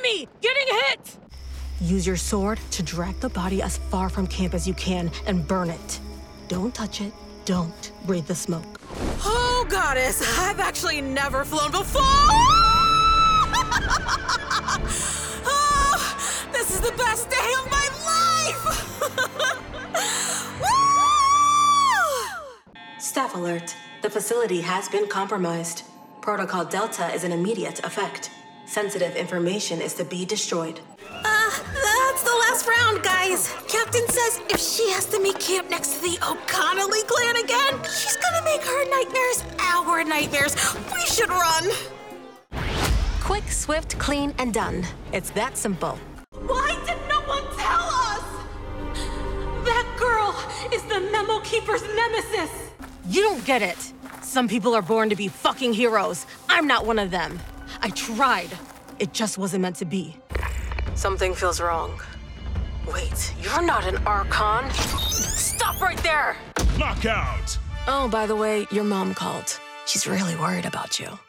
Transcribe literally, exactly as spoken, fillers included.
me! Getting hit! Use your sword to drag the body as far from camp as you can and burn it. Don't touch it. Don't breathe the smoke. Oh, goddess, I've actually never flown before! Oh, this is the best day of my life! Staff alert. The facility has been compromised. Protocol Delta is in immediate effect. Sensitive information is to be destroyed. Uh, that's the last round, guys. Captain says if she has to meet camp next to the O'Connelly clan again, she's gonna make her nightmares our nightmares. We should run. Quick, swift, clean, and done. It's that simple. Why did no one tell us? That girl is the Memo Keeper's nemesis. You don't get it. Some people are born to be fucking heroes. I'm not one of them. I tried. It just wasn't meant to be. Something feels wrong. Wait, you're not an Archon. Stop right there! Knockout! Oh, by the way, your mom called. She's really worried about you.